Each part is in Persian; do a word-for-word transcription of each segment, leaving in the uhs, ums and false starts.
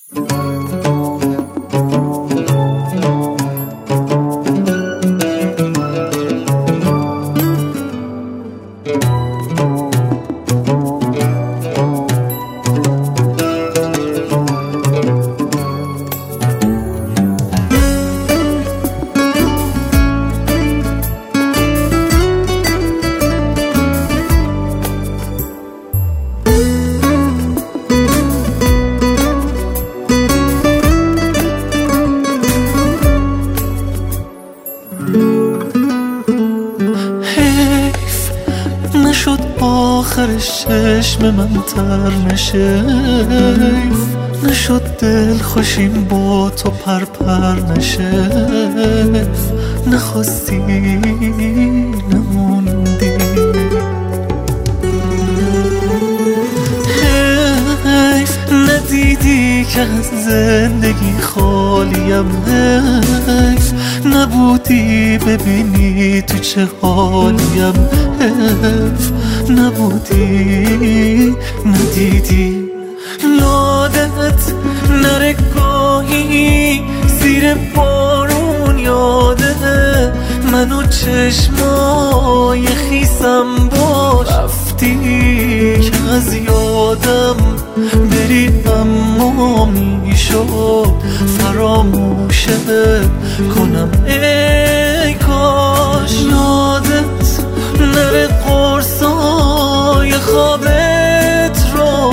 نشد آخرش چشم من تر نشیف، نشد دل خوشیم با تو پر پر نشیف، نخواستی نموندی. حیف ندیدی که از زندگی خالیم، حیف نبودی ببینی تو چه حالیم، حیف نبودی ندیدی. یادت نره گاهی زیر بارون، یاده منو چشمای خیسم باش رفتی که از یادم بری، اما میشد فراموشت کنم ای کاش. یادت نره قرصای خوابت رو،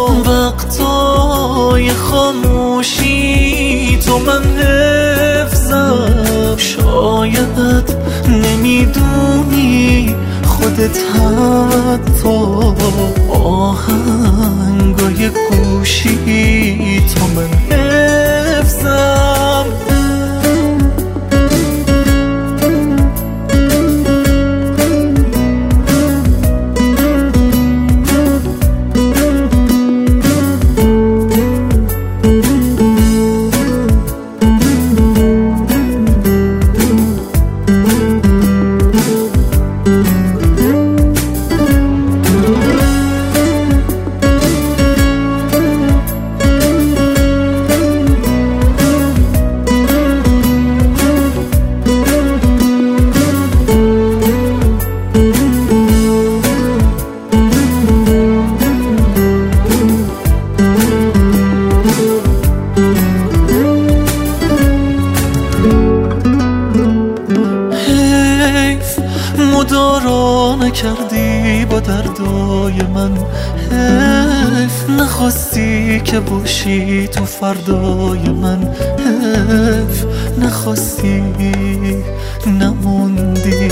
وقتای خاموشی تو من حفظم. شاید نمیدونی خودت حتی آهنگای گوشی تو من حفظم. مدارا نکردی با دردای من، حیف نخواستی که باشی تو فردای من، حیف نخواستی نموندی.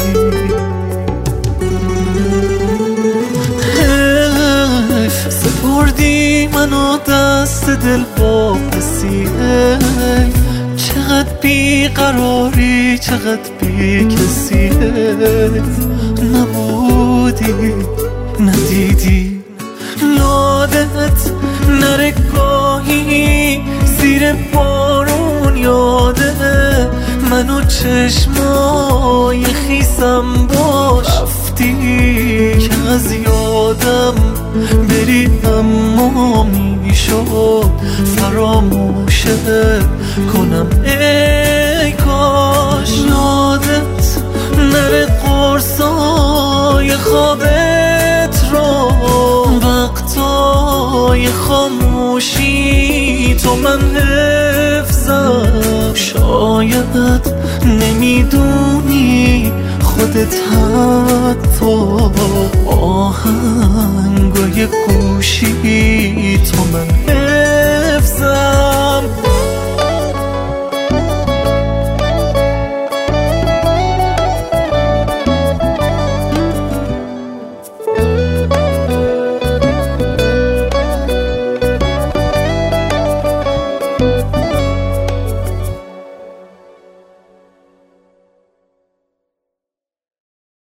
حیف سپردی منو دست دل با پسی، حیف چقدر بیقراری چقدر بی کسی، نبودی ندیدی. یادت نره گاهی زیر بارون، یاده منو چشمای خیسم باش رفتی که از یادم بری، اما میشد فراموشت کنم ای کاش. یادت نره قرصای خوابت رو، وقتای خاموشی تو من حفظم. شاید نمیدونی خودت حتی آهنگای گوشی تو من حفظم.